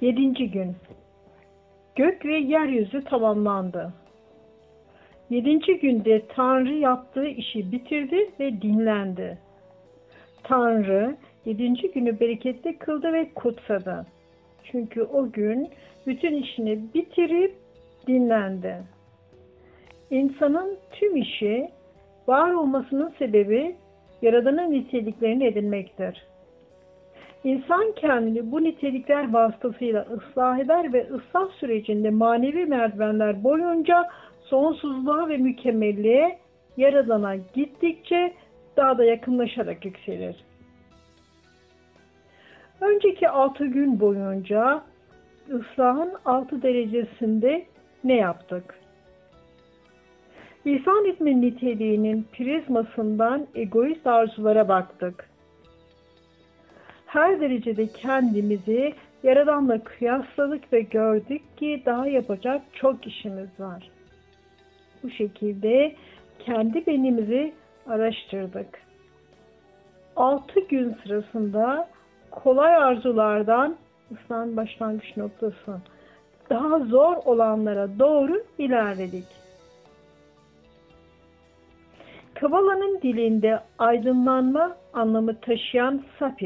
7. gün. Gök ve yeryüzü tamamlandı. 7. günde Tanrı yaptığı işi bitirdi ve dinlendi. Tanrı 7. günü bereketli kıldı ve kutsadı. Çünkü o gün bütün işini bitirip dinlendi. İnsanın tüm işi, var olmasının sebebi Yaradan'ın niteliklerini edinmektir. İnsan kendini bu nitelikler vasıtasıyla ıslah eder ve ıslah sürecinde manevi merdivenler boyunca sonsuzluğa ve mükemmelliğe, Yaradan'a gittikçe daha da yakınlaşarak yükselir. Önceki 6 gün boyunca ıslahın 6 derecesinde ne yaptık? İhsan etme niteliğinin prizmasından egoist arzulara baktık. Her derecede kendimizi Yaradan'la kıyasladık ve gördük ki daha yapacak çok işimiz var. Bu şekilde kendi benimizi araştırdık. 6 gün sırasında kolay arzulardan ıslahın başlangıç noktası daha zor olanlara doğru ilerledik. Kabala'nın dilinde aydınlanma anlamı taşıyan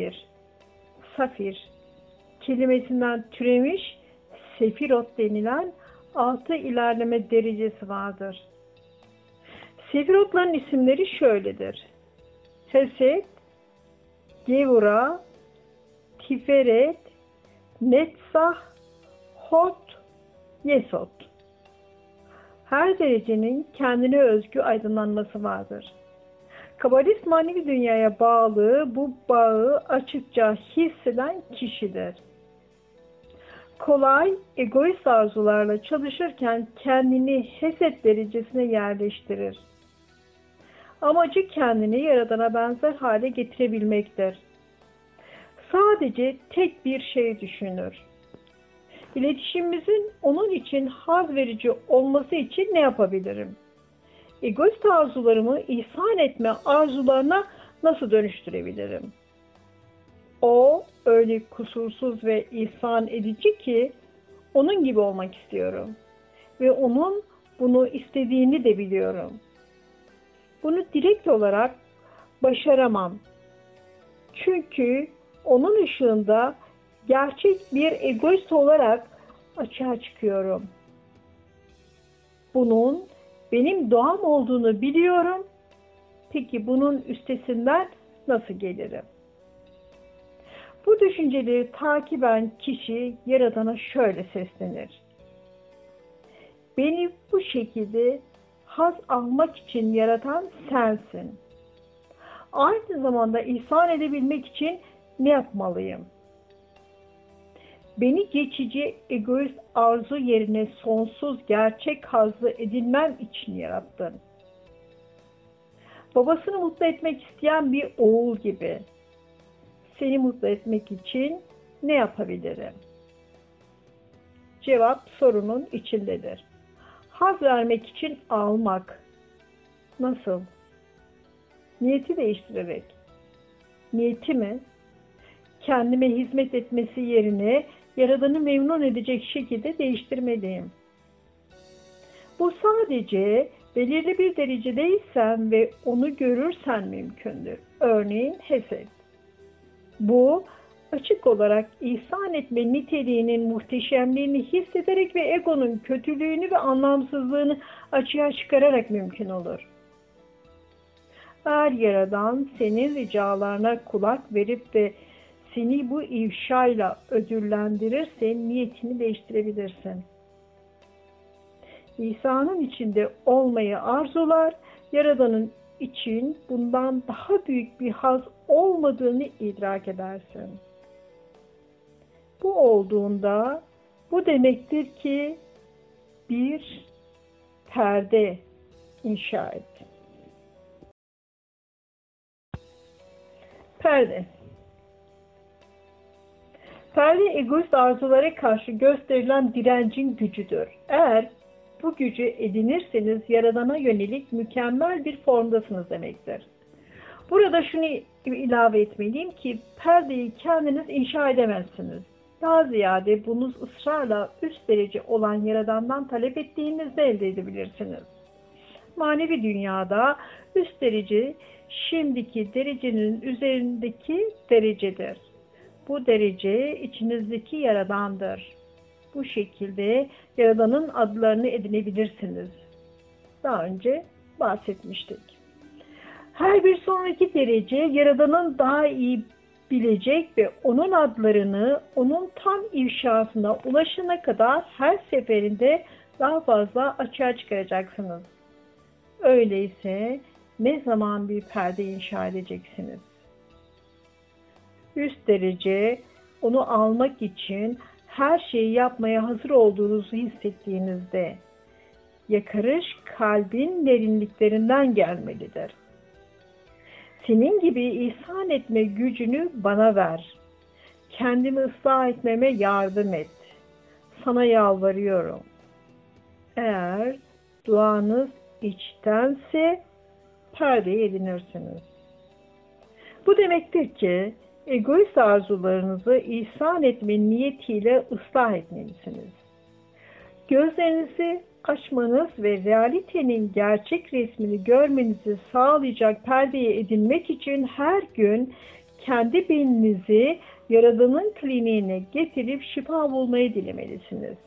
safir kelimesinden türemiş sefirot denilen 6 ilerleme derecesi vardır. Sefirotların isimleri şöyledir: Hesed, Gevura, Tiferet, Netzah, Hot, Yesod. Her derecenin kendine özgü aydınlanması vardır. Kabalist manevi dünyaya bağlı, bu bağı açıkça hisseden kişidir. Kolay, egoist arzularla çalışırken kendini Hesed derecesine yerleştirir. Amacı kendini Yaradan'a benzer hale getirebilmektir. Sadece tek bir şey düşünür. İletişimimizin onun için haz verici olması için ne yapabilirim? Egoist arzularımı ihsan etme arzularına nasıl dönüştürebilirim? O öyle kusursuz ve ihsan edici ki onun gibi olmak istiyorum. Ve onun bunu istediğini de biliyorum. Bunu direkt olarak başaramam. Çünkü onun ışığında gerçek bir egoist olarak açığa çıkıyorum. Bunun benim doğam olduğunu biliyorum. Peki bunun üstesinden nasıl gelirim? Bu düşünceleri takiben kişi Yaradan'a şöyle seslenir: Beni bu şekilde haz almak için yaratan sensin. Aynı zamanda ihsan edebilmek için ne yapmalıyım? Beni geçici egoist arzu yerine sonsuz gerçek hazzı edinmem için yarattın. Babasını mutlu etmek isteyen bir oğul gibi. Seni mutlu etmek için ne yapabilirim? Cevap sorunun içindedir. Haz vermek için almak. Nasıl? Niyeti değiştirerek. Niyeti mi? Kendime hizmet etmesi yerine Yaradan'ı memnun edecek şekilde değiştirmeliyim. Bu sadece belirli bir derecedeysen ve onu görürsen mümkündür. Örneğin Hesed. Bu açık olarak ihsan etme niteliğinin muhteşemliğini hissederek ve egonun kötülüğünü ve anlamsızlığını açığa çıkararak mümkün olur. Eğer Yaradan senin ricalarına kulak verip de seni bu ifşayla ödüllendirirse niyetini değiştirebilirsin. İsa'nın içinde olmayı arzular, Yaradan'ın için bundan daha büyük bir haz olmadığını idrak edersin. Bu olduğunda bu demektir ki bir perde inşa et. Perde. Perde egoist arzulara karşı gösterilen direncin gücüdür. Eğer bu gücü edinirseniz Yaradan'a yönelik mükemmel bir formdasınız demektir. Burada şunu ilave etmeliyim ki perdeyi kendiniz inşa edemezsiniz. Daha ziyade bunu ısrarla üst derece olan Yaradan'dan talep ettiğinizde elde edebilirsiniz. Manevi dünyada üst derece şimdiki derecenin üzerindeki derecedir. Bu derece içinizdeki Yaradan'dır. Bu şekilde Yaradan'ın adlarını edinebilirsiniz. Daha önce bahsetmiştik. Her bir sonraki derece Yaradan'ın daha iyi bilecek ve onun adlarını onun tam ifşasına ulaşana kadar her seferinde daha fazla açığa çıkaracaksınız. Öyleyse ne zaman bir perde inşa edeceksiniz? Üst derece onu almak için her şeyi yapmaya hazır olduğunuzu hissettiğinizde yakarış kalbin derinliklerinden gelmelidir. Senin gibi ihsan etme gücünü bana ver. Kendimi ıslah etmeme yardım et. Sana yalvarıyorum. Eğer duanız içtense perdeyi edinirsiniz. Bu demektir ki egoist arzularınızı ihsan etme niyetiyle ıslah etmelisiniz. Gözlerinizi açmanız ve realitenin gerçek resmini görmenizi sağlayacak perdeyi edinmek için her gün kendi beyninizi Yaradan'ın kliniğine getirip şifa bulmayı dilemelisiniz.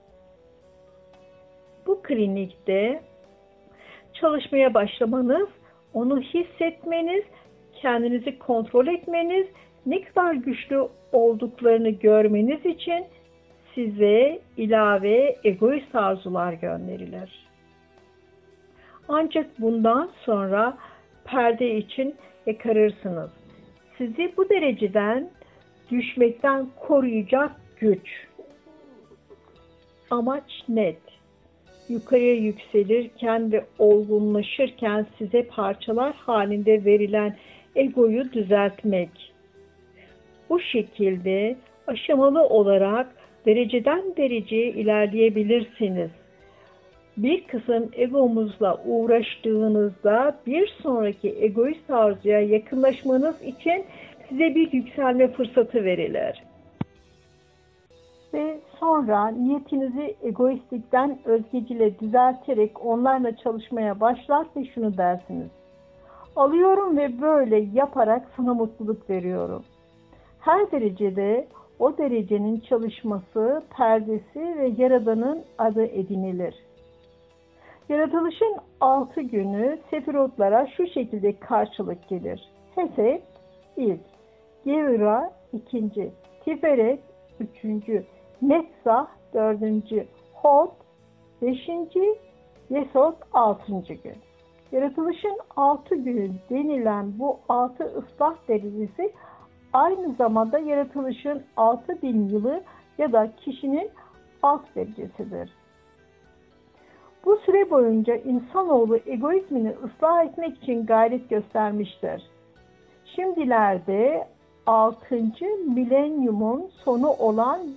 Bu klinikte çalışmaya başlamanız, onu hissetmeniz, kendinizi kontrol etmeniz, ne kadar güçlü olduklarını görmeniz için size ilave egoist arzular gönderilir. Ancak bundan sonra perde için yakarırsınız. Sizi bu dereceden düşmekten koruyacak güç. Amaç net. Yukarıya yükselirken ve olgunlaşırken size parçalar halinde verilen egoyu düzeltmek. Bu şekilde aşamalı olarak dereceden dereceye ilerleyebilirsiniz. Bir kısım egomuzla uğraştığınızda bir sonraki egoist arzuya yakınlaşmanız için size bir yükselme fırsatı verilir. Ve sonra niyetinizi egoistlikten özgecile düzelterek onlarla çalışmaya başlar ve şunu dersiniz. Alıyorum ve böyle yaparak sana mutluluk veriyorum. Her derecede o derecenin çalışması, perdesi ve Yaradan'ın adı edinilir. Yaratılışın 6 günü sefirotlara şu şekilde karşılık gelir. Hesed ilk, Gevura ikinci, Tiferet üçüncü, Netzah dördüncü, Hod beşinci, Yesod 6. gün. Yaratılışın 6 günü denilen bu 6 ıslah derecesi aynı zamanda yaratılışın 6000 yılı ya da kişinin alt derecesidir. Bu süre boyunca insanoğlu egoizmini ıslah etmek için gayret göstermiştir. Şimdilerde 6. milenyumun sonu olan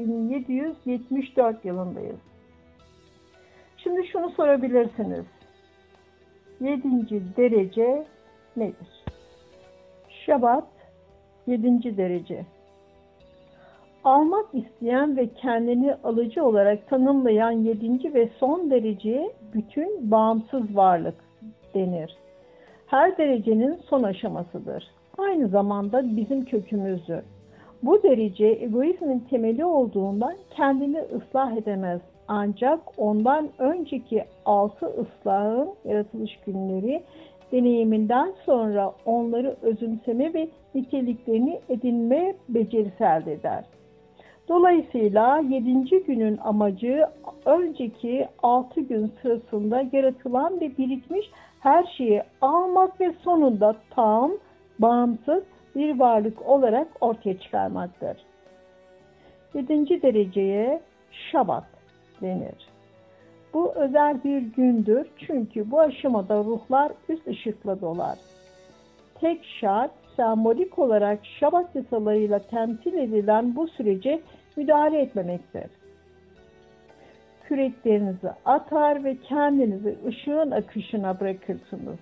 5774 yılındayız. Şimdi şunu sorabilirsiniz. 7. derece nedir? Şabat 7. derece. Almak isteyen ve kendini alıcı olarak tanımlayan 7. ve son dereceye bütün bağımsız varlık denir. Her derecenin son aşamasıdır. Aynı zamanda bizim kökümüzdür. Bu derece egoizmin temeli olduğundan kendini ıslah edemez. Ancak ondan önceki 6 ıslahın yaratılış günleri deneyiminden sonra onları özümseme ve niteliklerini edinme becerisi elde eder. Dolayısıyla 7. günün amacı önceki 6 gün sırasında yaratılan ve birikmiş her şeyi almak ve sonunda tam, bağımsız bir varlık olarak ortaya çıkarmaktır. 7. dereceye Şabat denir. Bu özel bir gündür çünkü bu aşamada ruhlar üst ışıkla dolar. Tek şart, sembolik olarak Şabat yasalarıyla temsil edilen bu sürece müdahale etmemektir. Küreklerinizi atar ve kendinizi ışığın akışına bırakırsınız.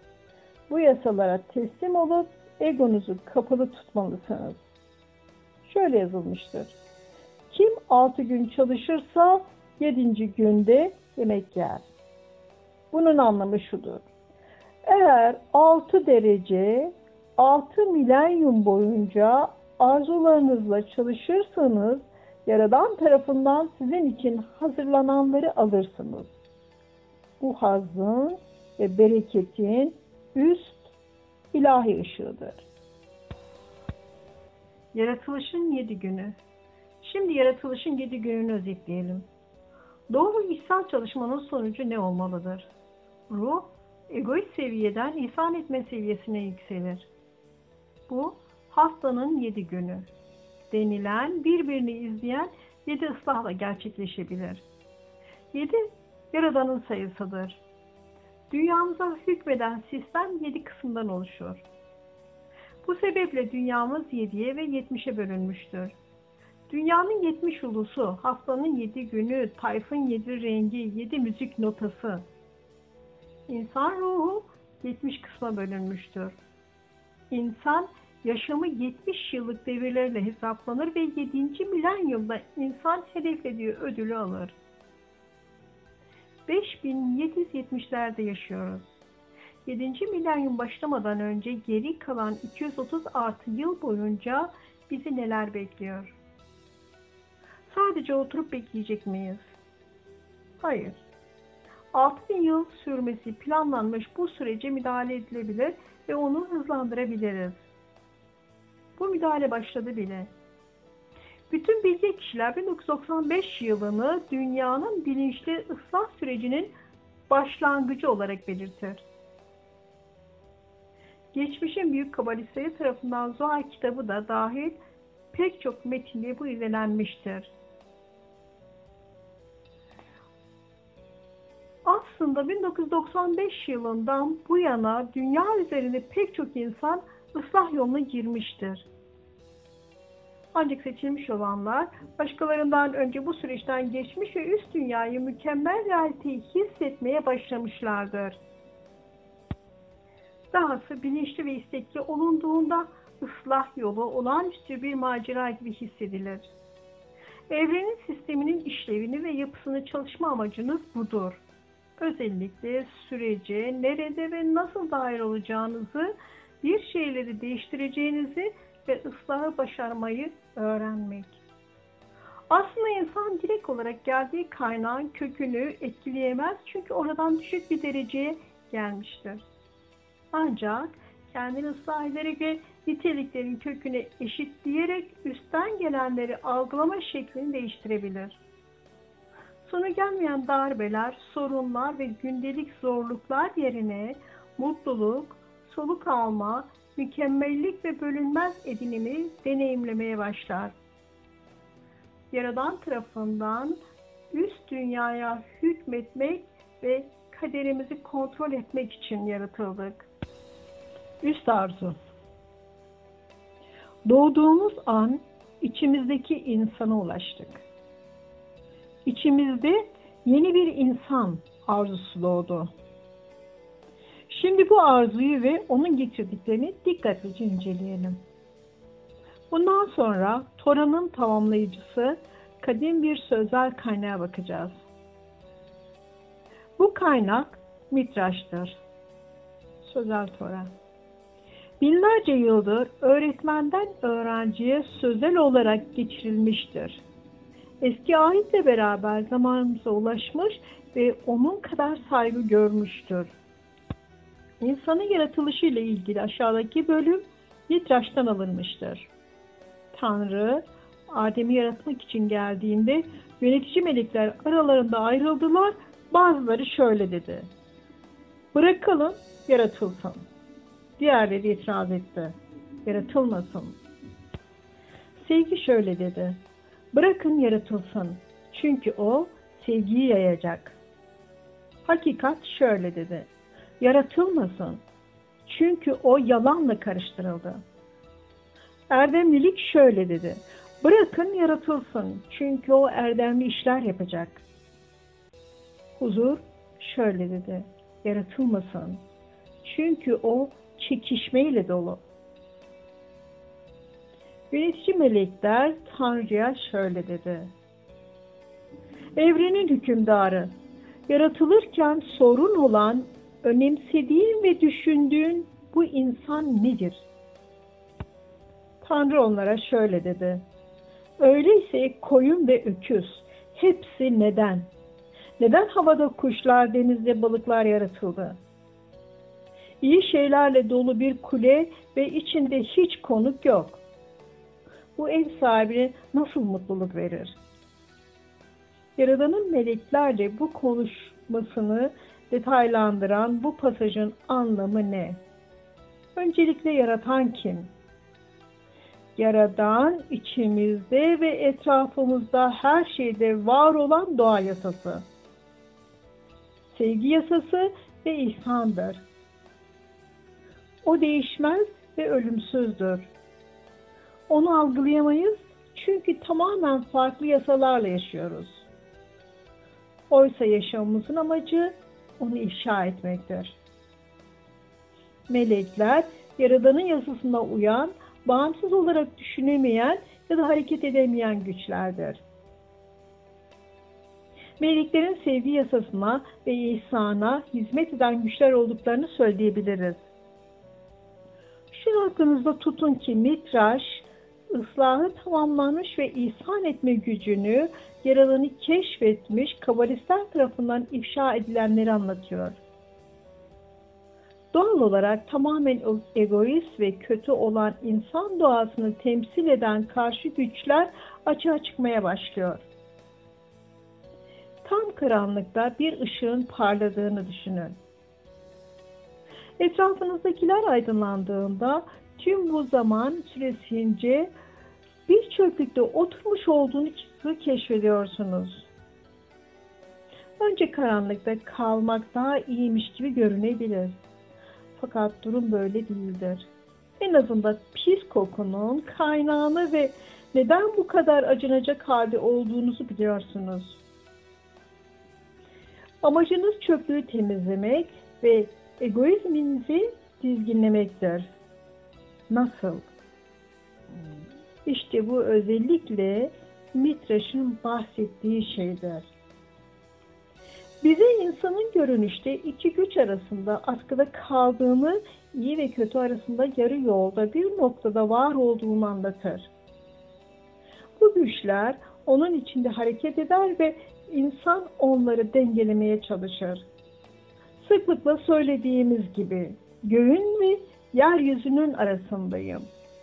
Bu yasalara teslim olup egonuzu kapalı tutmalısınız. şöyle yazılmıştır. Kim 6 gün çalışırsa 7. günde yemek yer. Bunun anlamı şudur. Eğer 6 derece 6 milenyum boyunca arzularınızla çalışırsanız Yaradan tarafından sizin için hazırlananları alırsınız. Bu hazzın ve bereketin üst ilahi ışığıdır. Yaratılışın 7 günü. Şimdi yaratılışın 7 gününü özetleyelim. Doğru içsel çalışmanın sonucu ne olmalıdır? Ruh, egoist seviyeden ihsan etme seviyesine yükselir. Bu, hastanın 7 günü. Denilen, birbirini izleyen 7 ıslahla gerçekleşebilir. 7, Yaradan'ın sayısıdır. Dünyamıza hükmeden sistem 7 kısımdan oluşur. Bu sebeple dünyamız 7'ye ve 70'e bölünmüştür. Dünyanın 70 ulusu, haftanın 7 günü, tayfın 7 rengi, 7 müzik notası. İnsan ruhu 70 kısma bölünmüştür. İnsan yaşamı 70 yıllık devirlerle hesaplanır ve 7. milenyumda insan hedeflediği ödülü alır. 5770'lerde yaşıyoruz. 7. milenyum başlamadan önce geri kalan 230 artı yıl boyunca bizi neler bekliyor? Sadece oturup bekleyecek miyiz? Hayır. 6000 yıl sürmesi planlanmış bu sürece müdahale edilebilir ve onu hızlandırabiliriz. Bu müdahale başladı bile. Bütün bilge kişiler 1995 yılını dünyanın bilinçli ıslah sürecinin başlangıcı olarak belirtir. Geçmişin büyük kabalistleri tarafından Zohar kitabı da dahil pek çok metinde bu izlenmiştir. Aslında 1995 yılından bu yana dünya üzerinde pek çok insan ıslah yoluna girmiştir. Ancak seçilmiş olanlar başkalarından önce bu süreçten geçmiş ve üst dünyayı mükemmel realiteyi hissetmeye başlamışlardır. Dahası bilinçli ve istekli olunduğunda ıslah yolu olağanüstü bir macera gibi hissedilir. Evrenin sisteminin işlevini ve yapısını çalışma amacınız budur. Özellikle sürece nerede ve nasıl dahil olacağınızı, bir şeyleri değiştireceğinizi ve ıslahı başarmayı öğrenmek. Aslında insan direkt olarak geldiği kaynağın kökünü etkileyemez çünkü oradan düşük bir dereceye gelmiştir. Ancak kendini ıslah ederek ve niteliklerin kökünü eşitleyerek üstten gelenleri algılama şeklini değiştirebilir. Sonu gelmeyen darbeler, sorunlar ve gündelik zorluklar yerine mutluluk, soluk alma, mükemmellik ve bölünmez edinimi deneyimlemeye başlar. Yaradan tarafından üst dünyaya hükmetmek ve kaderimizi kontrol etmek için yaratıldık. Üst arzu. Doğduğumuz an içimizdeki insana ulaştık. İçimizde yeni bir insan arzusu doğdu. Şimdi bu arzuyu ve onun getirdiklerini dikkatlice inceleyelim. Bundan sonra Tora'nın tamamlayıcısı kadim bir sözel kaynağa bakacağız. Bu kaynak Midraş'tır. Sözel Tora. Binlerce yıldır öğretmenden öğrenciye sözel olarak geçirilmiştir. Eski ahitle beraber zamanımıza ulaşmış ve onun kadar saygı görmüştür. İnsanın yaratılışı ile ilgili aşağıdaki bölüm Midraş'tan alınmıştır. Tanrı, Adem'i yaratmak için geldiğinde yönetici melekler aralarında ayrıldılar. Bazıları şöyle dedi: "Bırakalım, yaratılsın." Diğerleri itiraz etti: "Yaratılmasın." Sevgi şöyle dedi: "Bırakın yaratılsın. Çünkü o sevgiyi yayacak." Hakikat şöyle dedi: "Yaratılmasın. Çünkü o yalanla karıştırıldı." Erdemlilik şöyle dedi: "Bırakın yaratılsın. Çünkü o erdemli işler yapacak." Huzur şöyle dedi: "Yaratılmasın. Çünkü o çekişmeyle dolu." Yönetici melekler Tanrı'ya şöyle dedi. Evrenin hükümdarı, yaratılırken sorun olan, önemsediğin ve düşündüğün bu insan nedir? Tanrı onlara şöyle dedi. Öyleyse koyun ve öküz, hepsi neden? Neden havada kuşlar, denizde balıklar yaratıldı? İyi şeylerle dolu bir kule ve içinde hiç konuk yok. Bu ev sahibine nasıl mutluluk verir? Yaradan'ın meleklerle bu konuşmasını detaylandıran bu pasajın anlamı ne? Öncelikle yaratan kim? Yaradan içimizde ve etrafımızda her şeyde var olan doğa yasası. Sevgi yasası ve ihsandır. O değişmez ve ölümsüzdür. Onu algılayamayız çünkü tamamen farklı yasalarla yaşıyoruz. Oysa yaşamımızın amacı onu ifşa etmektir. Melekler, Yaradan'ın yasasına uyan, bağımsız olarak düşünemeyen ya da hareket edemeyen güçlerdir. Meleklerin sevgi yasasına ve ihsana hizmet eden güçler olduklarını söyleyebiliriz. Şunu aklınızda tutun ki Mitraş, ıslahı tamamlanmış ve ihsan etme gücünü Yaradan'ı keşfetmiş kabalistler tarafından ifşa edilenleri anlatıyor. Doğal olarak tamamen egoist ve kötü olan insan doğasını temsil eden karşı güçler açığa çıkmaya başlıyor. Tam karanlıkta bir ışığın parladığını düşünün. Etrafınızdakiler aydınlandığında tüm bu zaman süresince bir çöplükte oturmuş olduğunuzu keşfediyorsunuz. Önce karanlıkta kalmak daha iyiymiş gibi görünebilir. Fakat durum böyle değildir. En azından pis kokunun kaynağını ve neden bu kadar acınacak halde olduğunuzu biliyorsunuz. Amacınız çöplüğü temizlemek ve egoizminizi dizginlemektir. Nasıl? İşte bu özellikle Mitraş'ın bahsettiği şeydir. Bize insanın görünüşte iki güç arasında askıda kaldığını, iyi ve kötü arasında yarı yolda bir noktada var olduğunu anlatır. Bu güçler onun içinde hareket eder ve insan onları dengelemeye çalışır. Sıklıkla söylediğimiz gibi göğün ve yeryüzünün arasındayım.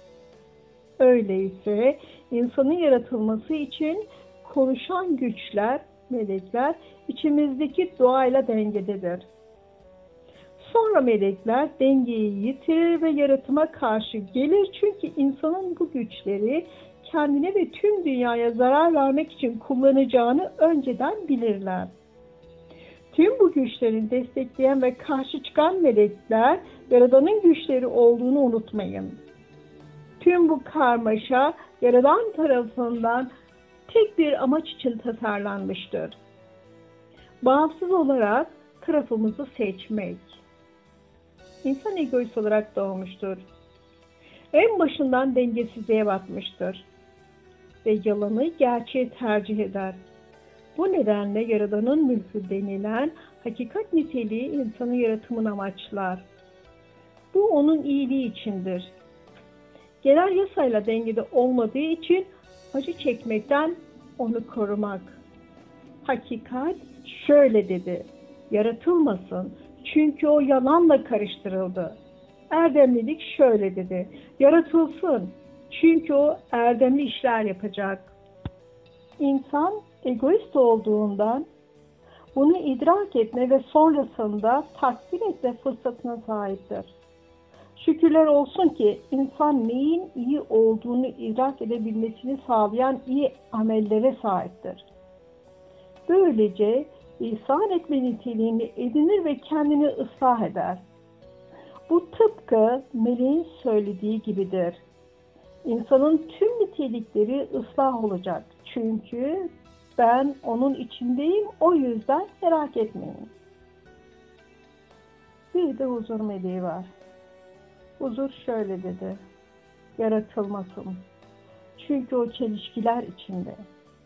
Öyleyse insanın yaratılması için konuşan güçler, melekler içimizdeki doğayla dengededir. Sonra melekler dengeyi yitirir ve yaratıma karşı gelir çünkü insanın bu güçleri kendine ve tüm dünyaya zarar vermek için kullanacağını önceden bilirler. Tüm bu güçlerin destekleyen ve karşı çıkan melekler, Yaradan'ın güçleri olduğunu unutmayın. Tüm bu karmaşa, Yaradan tarafından tek bir amaç için tasarlanmıştır. Bağımsız olarak tarafımızı seçmek. İnsan egoist olarak doğmuştur. En başından dengesizliğe batmıştır. Ve yalanı gerçeği tercih eder. Bu nedenle Yaradan'ın mülkü denilen hakikat niteliği insanın yaratımını amaçlar. Bu onun iyiliği içindir. Genel yasayla dengede olmadığı için acı çekmekten onu korumak. Hakikat şöyle dedi, yaratılmasın çünkü o yalanla karıştırıldı. Erdemlilik şöyle dedi, yaratılsın çünkü o erdemli işler yapacak. İnsan egoist olduğundan bunu idrak etme ve sonrasında takdir etme fırsatına sahiptir. Şükürler olsun ki insan neyin iyi olduğunu idrak edebilmesini sağlayan iyi amellere sahiptir. Böylece ihsan etme niteliğini edinir ve kendini ıslah eder. Bu tıpkı meleğin söylediği gibidir. İnsanın tüm nitelikleri ıslah olacak. Çünkü ben onun içindeyim, o yüzden merak etmeyin. Bir de huzur meleği var. Huzur şöyle dedi, yaratılmasın. çünkü o çelişkiler içinde.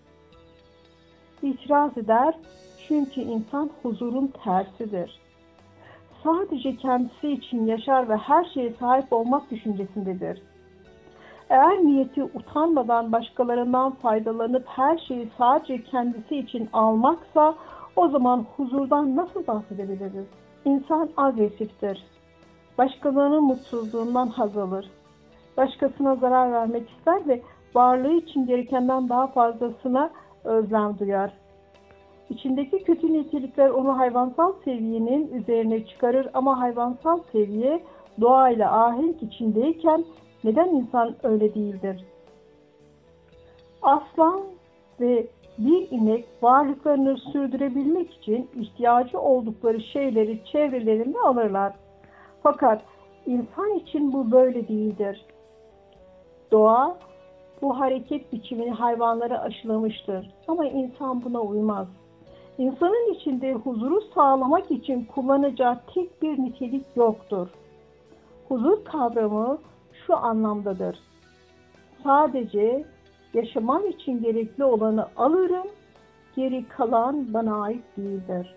İtiraz eder çünkü insan huzurun tersidir. Sadece kendisi için yaşar ve her şeye sahip olmak düşüncesindedir. Eğer niyeti utanmadan başkalarından faydalanıp her şeyi sadece kendisi için almaksa, o zaman huzurdan nasıl bahsedebiliriz? İnsan agresiftir. Başkalarının mutsuzluğundan haz alır. Başkasına zarar vermek ister ve varlığı için gerekenden daha fazlasına özlem duyar. İçindeki kötü nitelikler onu hayvansal seviyenin üzerine çıkarır ama hayvansal seviye doğayla ahenk içindeyken neden insan öyle değildir? Aslan ve bir inek varlıklarını sürdürebilmek için ihtiyacı oldukları şeyleri çevrelerinde alırlar. Fakat insan için bu böyle değildir. Doğa bu hareket biçimini hayvanlara aşılamıştır ama insan buna uymaz. İnsanın içinde huzuru sağlamak için kullanacağı tek bir nitelik yoktur. Huzur kavramı şu anlamdadır: sadece yaşamam için gerekli olanı alırım, geri kalan bana ait değildir.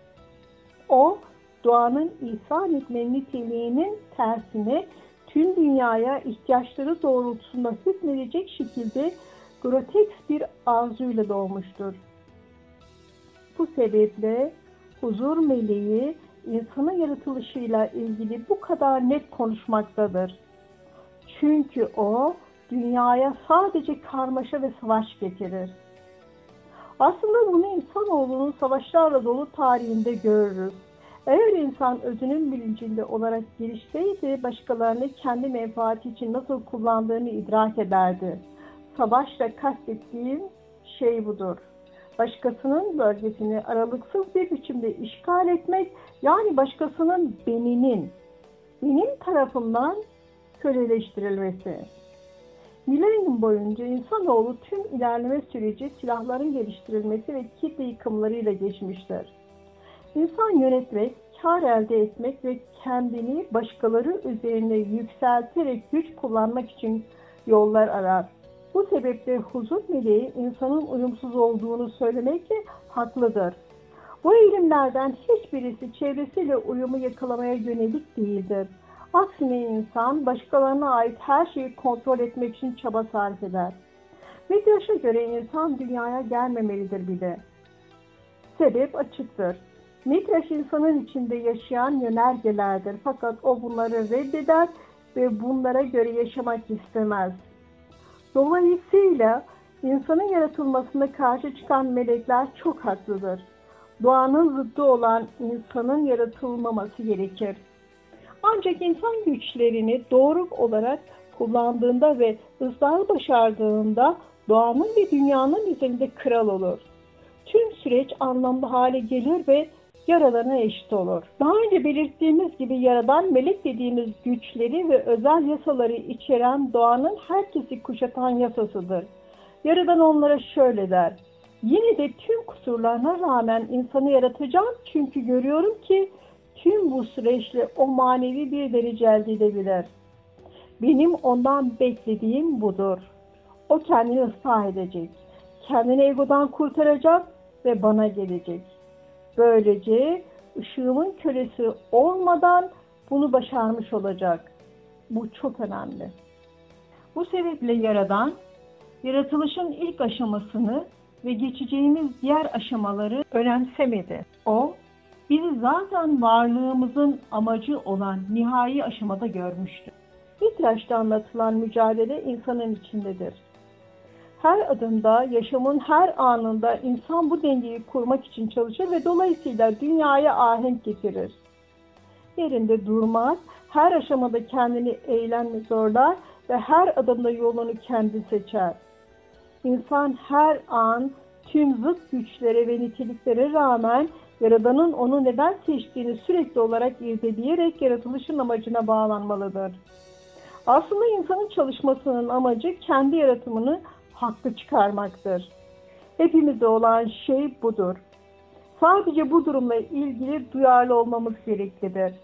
O, doğanın ihsan etme niteliğinin tersine tüm dünyaya ihtiyaçları doğrultusunda hükmedecek şekilde grotesk bir arzuyla doğmuştur. Bu sebeple huzur meleği insanın yaratılışıyla ilgili bu kadar net konuşmaktadır. Çünkü o dünyaya sadece karmaşa ve savaş getirir. Aslında bunu insanoğlunun savaşlarla dolu tarihinde görürüz. Eğer insan özünün bilincinde olarak gelişseydi, başkalarını kendi menfaati için nasıl kullandığını idrak ederdi. Savaşla kastettiğim şey budur: başkasının bölgesini aralıksız bir biçimde işgal etmek, yani başkasının benim tarafından köleleştirilmesi. Milenyum boyunca insanoğlu tüm ilerleme süreci silahların geliştirilmesi ve kitle yıkımlarıyla geçmiştir. İnsan yönetmek, kar elde etmek ve kendini başkaları üzerine yükselterek güç kullanmak için yollar arar. Bu sebeple huzur meleği insanın uyumsuz olduğunu söylemekle haklıdır. Bu eğilimlerden hiçbirisi çevresiyle uyumu yakalamaya yönelik değildir. Aksine insan başkalarına ait her şeyi kontrol etmek için çaba sarf eder. Midraş'a göre insan dünyaya gelmemelidir bile. Sebep açıktır. Midraş insanın içinde yaşayan yönergelerdir, fakat o bunları reddeder ve bunlara göre yaşamak istemez. Dolayısıyla insanın yaratılmasına karşı çıkan melekler çok haklıdır. Doğanın zıddı olan insanın yaratılmaması gerekir. Ancak insan güçlerini doğru olarak kullandığında ve ıslahı başardığında doğanın ve dünyanın üzerinde kral olur. Tüm süreç anlamlı hale gelir ve Yaradan'a eşit olur. Daha önce belirttiğimiz gibi Yaradan, melek dediğimiz güçleri ve özel yasaları içeren doğanın herkesi kuşatan yasasıdır. Yaradan onlara şöyle der: yine de tüm kusurlarına rağmen insanı yaratacağım, çünkü görüyorum ki tüm bu süreçle o manevi bir derece elde edebilir. Benim ondan beklediğim budur. O kendini ıslah edecek, kendini egodan kurtaracak ve bana gelecek. Böylece ışığımın kölesi olmadan bunu başarmış olacak. Bu çok önemli. Bu sebeple Yaradan, yaratılışın ilk aşamasını ve geçeceğimiz diğer aşamaları önemsemedi. O, bizi zaten varlığımızın amacı olan nihai aşamada görmüştü. Midraş'ta anlatılan mücadele insanın içindedir. Her adımda, yaşamın her anında insan bu dengeyi kurmak için çalışır ve dolayısıyla dünyaya ahenk getirir. Yerinde durmaz, her aşamada kendini eylemle zorlar ve her adımda yolunu kendi seçer. İnsan her an tüm zıt güçlere ve niteliklere rağmen Yaradan'ın onu neden seçtiğini sürekli olarak irdeleyerek yaratılışın amacına bağlanmalıdır. Aslında insanın çalışmasının amacı kendi yaratımını haklı çıkarmaktır. Hepimize olan şey budur. Sadece bu durumla ilgili duyarlı olmamız gereklidir.